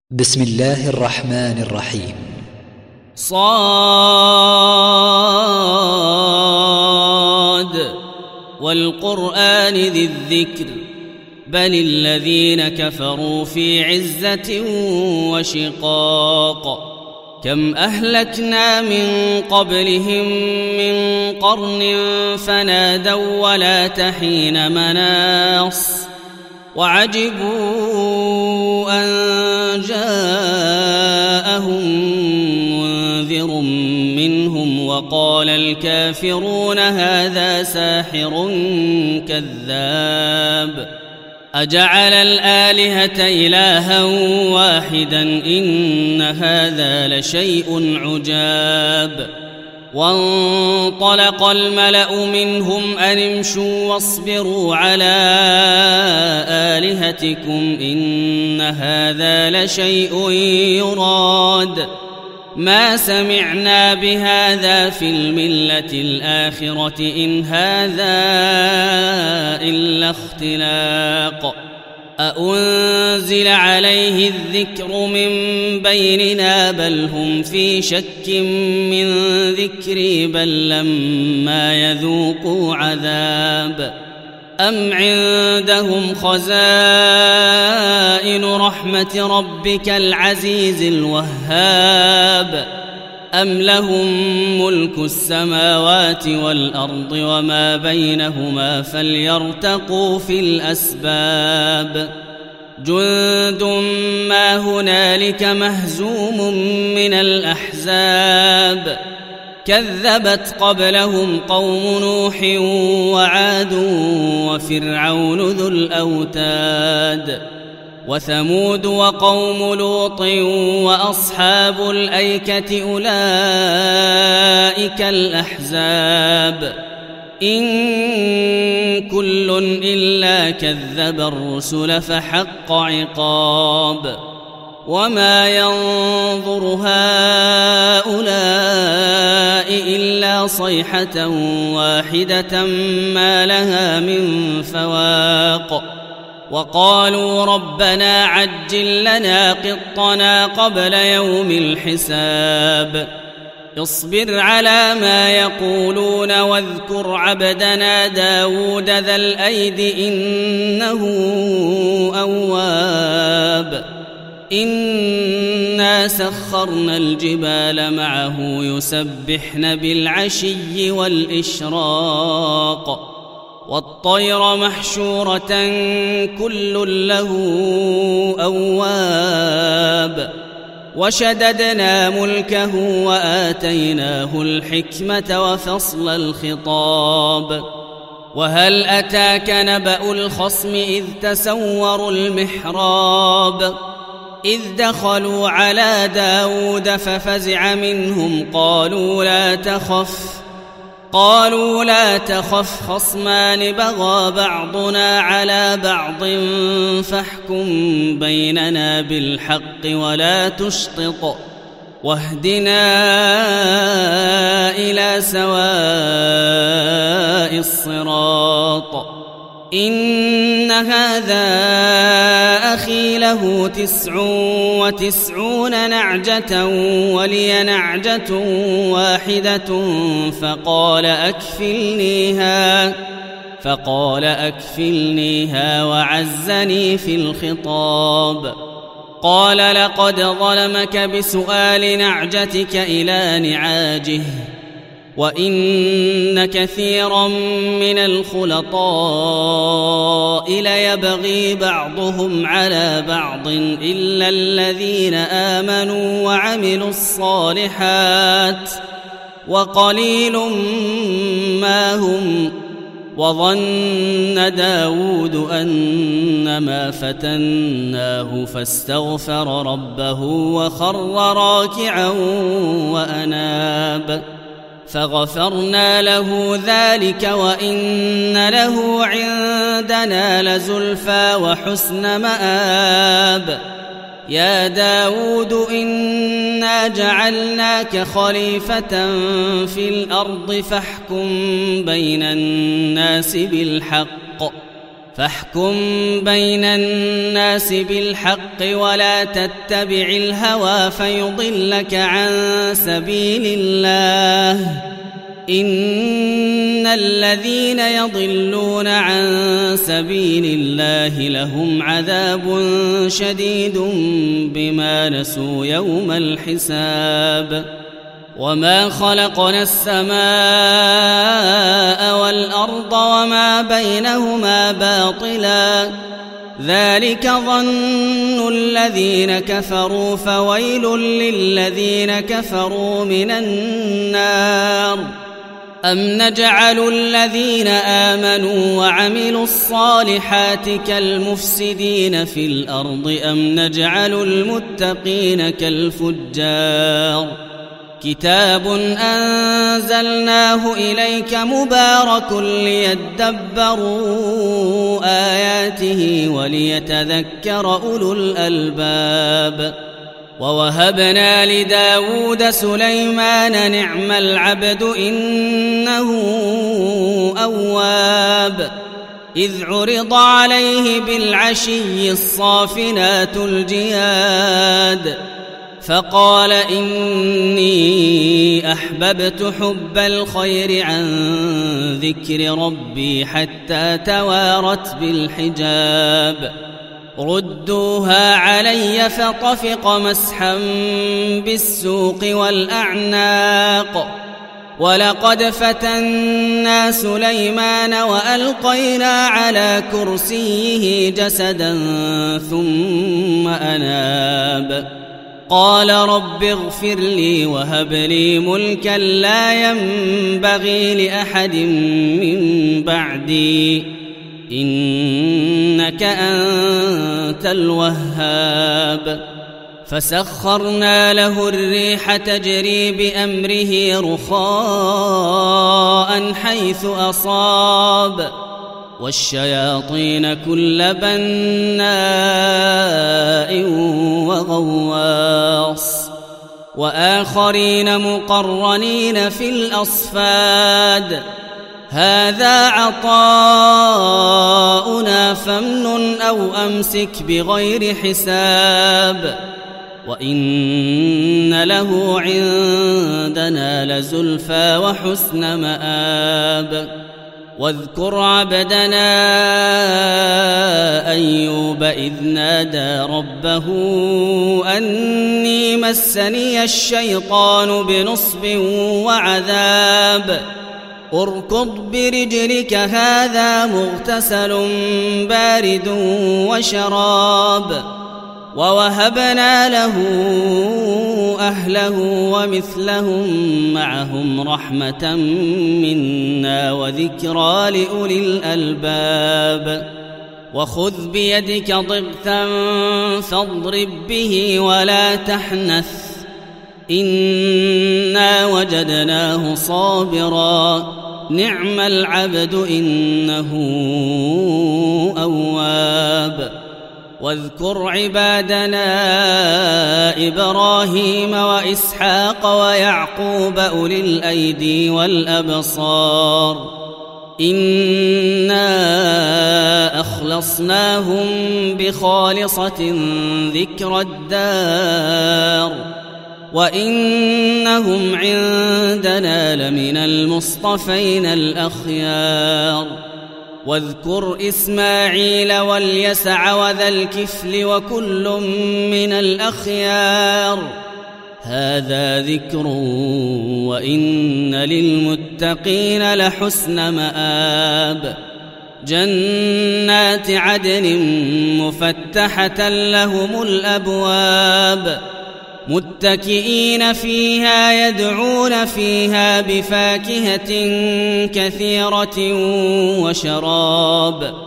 بسم الله الرحمن الرحيم. صاد والقرآن ذي الذكر بل الذين كفروا في عزة وشقاق كم أهلكنا من قبلهم من قرن فنادوا ولا تحين مناص وعجبوا أن جاءهم منذر منهم وقال الكافرون هذا ساحر كذاب أجعل الآلهة إلها واحدا إن هذا لشيء عجاب وانطلق الملأ منهم أن امشوا واصبروا على آلهتكم إن هذا لشيء يراد ما سمعنا بهذا في الملة الآخرة إن هذا إلا اختلاق أأنزل عليه الذكر من بيننا بل هم في شك من ذكري بل لما يذوقوا عذاب أم عندهم خزائن رحمة ربك العزيز الوهاب أم لهم ملك السماوات والأرض وما بينهما فليرتقوا في الأسباب جند ما هنالك مهزوم من الأحزاب كذبت قبلهم قوم نوح وعاد وفرعون ذو الأوتاد وثمود وقوم لوط وأصحاب الأيكة أولئك الأحزاب إن كل إلا كذب الرسل فحق عقاب وما ينظر هؤلاء إلا صيحة واحدة ما لها من فواق وقالوا ربنا عجل لنا قطنا قبل يوم الحساب اصبر على ما يقولون واذكر عبدنا داود ذا الأيد إنه أواب إنا سخرنا الجبال معه يسبحن بالعشي والإشراق والطير محشورة كل له أواب وشددنا ملكه وآتيناه الحكمة وفصل الخطاب وهل أتاك نبأ الخصم إذ تسوروا المحراب إذ دخلوا على داود ففزع منهم قالوا لا تخف خصمان بغى بعضنا على بعض فاحكم بيننا بالحق ولا تشطط واهدنا إلى سواء الصراط إن هذا أخي له 99 نعجة ولي نعجة واحدة فقال أكفلنيها وعزني في الخطاب قال لقد ظلمك بسؤال نعجتك إلى نعاجه وإن كثيرا من الخلطاء ليبغي بعضهم على بعض إلا الذين آمنوا وعملوا الصالحات وقليل ما هم وظن داود أنما فتناه فاستغفر ربه وخر راكعا وأناب فغفرنا له ذلك وإن له عندنا لزلفى وحسن مآب يا داود إنا جعلناك خليفة في الأرض فاحكم بين الناس بالحق فاحكم بين الناس بالحق ولا تتبع الهوى فيضلك عن سبيل الله إن الذين يضلون عن سبيل الله لهم عذاب شديد بما نسوا يوم الحساب وما خلقنا السماء والأرض وما بينهما باطلا ذلك ظن الذين كفروا فويل للذين كفروا من النار أم نجعل الذين آمنوا وعملوا الصالحات كالمفسدين في الأرض أم نجعل المتقين كالفجار كتاب أنزلناه إليك مبارك ليدبروا آياته وليتذكر أولو الألباب ووهبنا لداود سليمان نعم العبد إنه أواب إذ عرض عليه بالعشي الصافنات الجياد فقال إني أحببت حب الخير عن ذكر ربي حتى توارت بالحجاب ردوها علي فطفق مسحا بالسوق والأعناق ولقد فتنا سليمان وألقينا على كرسيه جسدا ثم أناب قال رب اغفر لي وهب لي ملكا لا ينبغي لأحد من بعدي إنك أنت الوهاب فسخرنا له الريح تجري بأمره رخاء حيث أصاب والشياطين كل بناء وغواص وآخرين مقرنين في الأصفاد هذا عطاؤنا فامنن أو أمسك بغير حساب وإن له عندنا لزلفى وحسن مآب واذكر عبدنا أيوب إذ نادى ربه أني مسني الشيطان بنصب وعذاب اركض برجلك هذا مغتسل بارد وشراب ووهبنا له أهله ومثلهم معهم رحمة منا وذكرى لأولي الألباب وخذ بيدك ضغثا فاضرب به ولا تحنث إنا وجدناه صابرا نعم العبد إنه أواب واذكر عبادنا إبراهيم وإسحاق ويعقوب أولي الأيدي والأبصار إنا أخلصناهم بخالصة ذكر الدار وإنهم عندنا لمن المصطفين الأخيار واذكر إسماعيل واليسع وذا الكفل وكل من الأخيار هذا ذكر وإن للمتقين لحسن مآب جنات عدن مفتحة لهم الأبواب متكئين فيها يدعون فيها بفاكهة كثيرة وشراب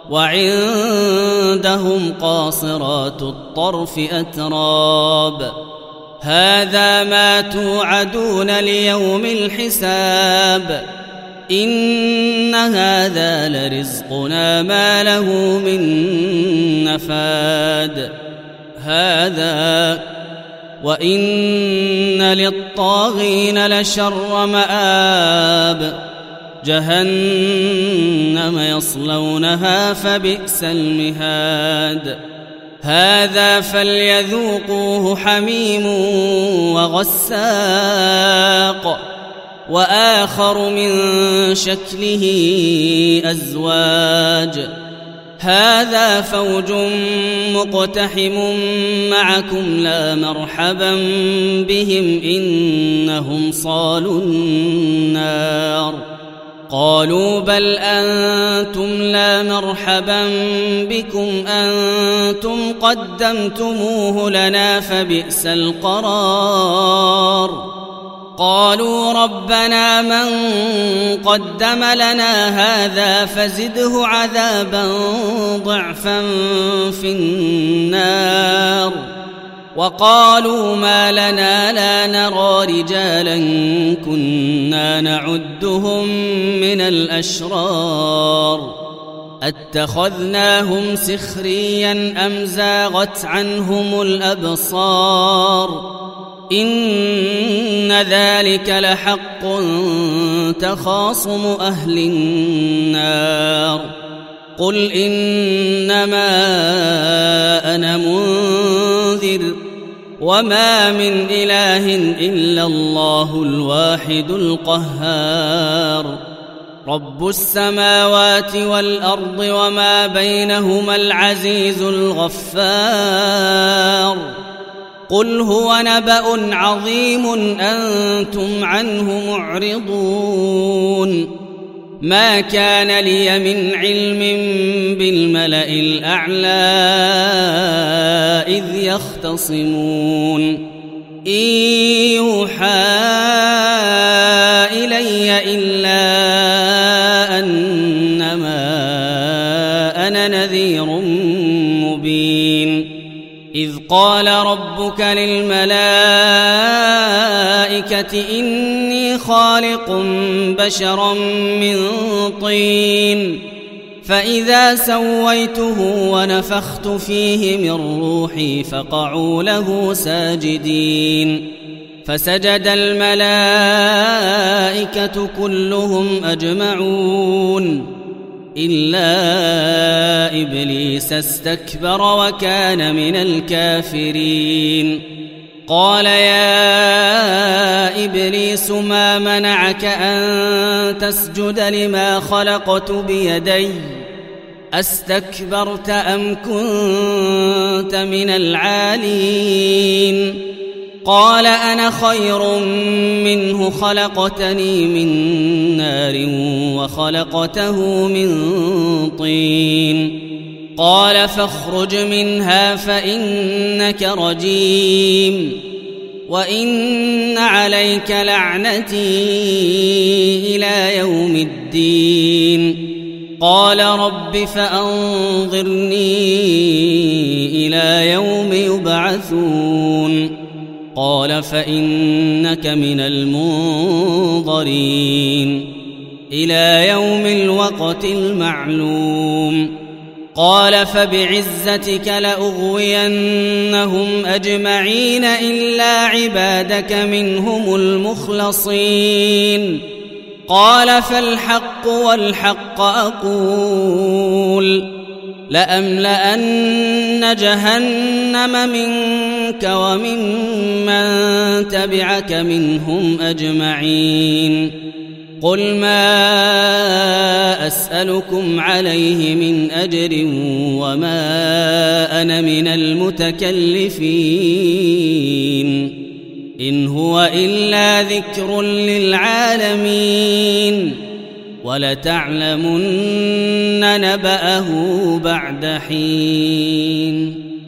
وعندهم قاصرات الطرف أتراب هذا ما توعدون ليوم الحساب إن هذا لرزقنا ما له من نفاد هذا وإن للطاغين لشر مآب جهنم يصلونها فبئس المهاد هذا فليذوقوه حميم وغساق وآخر من شكله أزواج هذا فوج مقتحم معكم لا مرحبا بهم إنهم صالوا النار قالوا بل أنتم لا مرحبا بكم أنتم قدمتموه لنا فبئس القرار قالوا ربنا من قدم لنا هذا فزده عذابا ضعفا في النار وقالوا ما لنا لا نرى رجالا كنا نعدهم من الأشرار اتخذناهم سخريا أم زاغت عنهم الأبصار إن ذلك لحق تخاصم أهل النار قل إنما أنا منذر وما من إله إلا الله الواحد القهار رب السماوات والأرض وما بينهما العزيز الغفار قل هو نبأ عظيم أنتم عنه معرضون ما كان لي من علم بالملأ الأعلى إذ يختصمون إن يوحى إلي إلا أنما أنا نذير مبين إذ قال ربك للملائكة إني خالق بشرا من طين فإذا سويته ونفخت فيه من روحي فقعوا له ساجدين فسجد الملائكة كلهم أجمعون إلا إبليس استكبر وكان من الكافرين قال يا إبليس ما منعك أن تسجد لما خلقت بيدي أستكبرت أم كنت من العالين قال أنا خير منه خلقتني من نار وخلقته من طين قال فاخرج منها فإنك رجيم وإن عليك لعنتي إلى يوم الدين قال رب فأنظرني إلى يوم يبعثون قال فإنك من المنظرين إلى يوم الوقت المعلوم قال فبعزتك لأغوينهم أجمعين إلا عبادك منهم المخلصين قال فالحق والحق أقول لأملأن جهنم منك وممن تبعك منهم أجمعين قل ما أسألكم عليه من أجر وما أنا من المتكلفين إن هو إلا ذكر للعالمين ولتعلمن نبأه بعد حين